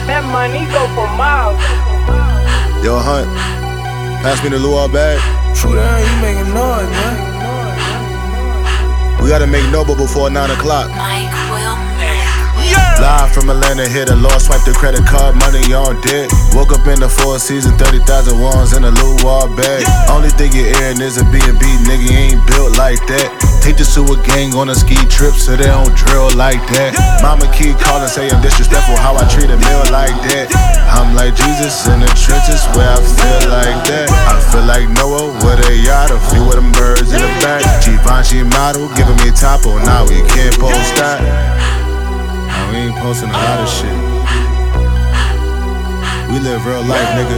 That money go for miles. Yo, Hunt, pass me the luau bag. True that, you making noise, man. We gotta make Noble before 9 o'clock. Mike will Live from Atlanta, hit a law, swipe the credit card, money on deck. Woke up in the Four Seasons, 30,000 ones in a luau bag. Only thing you're airing is a B&B, nigga, you ain't built like that. Take the sewer gang on a ski trip so they don't drill like that. Mama keep calling, say I'm disrespectful, how I treat a meal like that. I'm like Jesus in the trenches where I feel like that. I feel like Noah with a yacht, a few of them birds in the back. Givenchy model, giving me topo, now we can't post that. We ain't posting a lot of shit. We live real life, nigga.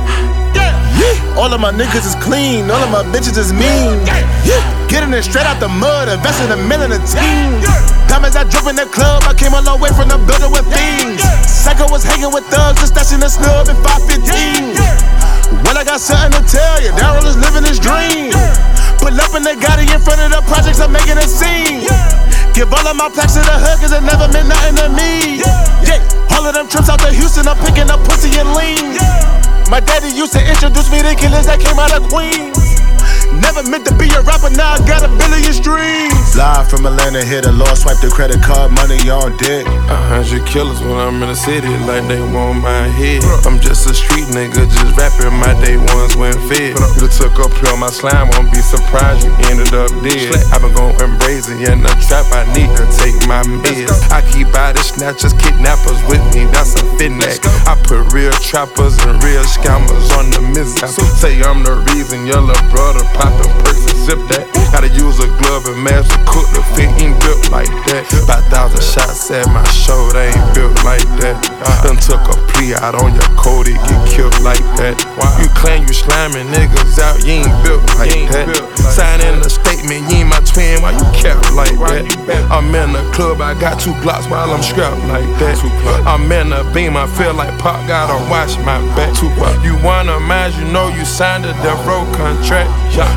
All of my niggas is clean, all of my bitches is mean. Getting it straight out the mud, investing a million in a team. Diamonds I drip in the club, I came a long way from the building with things. Psycho was hanging with thugs, just stashing the snub at 515. Well, I got something to tell you, Daryl is living his dream. Pull up and they got it in front of the projects, I'm making a scene. Give all of my plaques to the hood, cause it never meant nothing to me. Yeah, all of them trips out to Houston, I'm picking up pussy and lean. My daddy used to introduce me to killers that came out of Queens. Never meant to be a rapper, now I got a billion streams. Live from Atlanta, hit a law, swipe the credit card, money on deck. 100 killers when I'm in the city, like they want my head. I'm just a street nigga, just rapping, my day ones went fed. You took up on my slime, won't be surprised you ended up dead. I been going brazen, yeah, in the trap, I need to take my meds. I keep body snatchers, kidnappers with me, that's a fitness. I put real trappers and real scammers on the mishap. Say I'm the reason your little brother poppin' perks and sip that. Gotta use a glove and mask to cook, the fit ain't built like that. About 1,000 shots at my show, they ain't built like that. Done took a plea out on your code, it get killed like that. You claim you slamming niggas out, you ain't built like that. Signing a statement, you ain't my twin, why you kept like that? I'm in the club, I got 2 Glocks while I'm strapped like that. I'm in the beam, I feel like Pop gotta watch my back. You wanna mind, you know you signed a death row contract.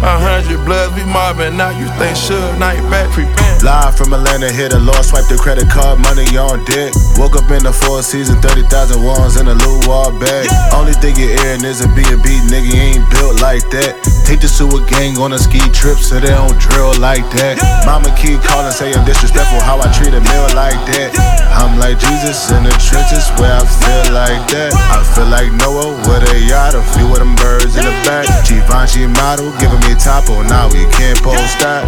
100 bloods, we mobbing, now you think Suge Knight back. Live from Atlanta, hit a law, swipe the credit card, money on deck. Woke up in the Four Seasons, 30,000 ones in a luau bag. Only thing you're airing is a B&B, nigga, you ain't built like that. Take the sewer gang on a ski trip so they don't drill like that. Mama keep calling, say I'm disrespectful, how I treat a meal like that. I'm like Jesus in the trenches where I feel like that. I feel like Noah with a yacht, a few of them birds in the back. Givenchy model, giving me topo, now we can't post that.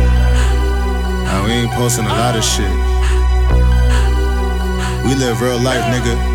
Now we ain't posting a lot of shit. We live real life, nigga.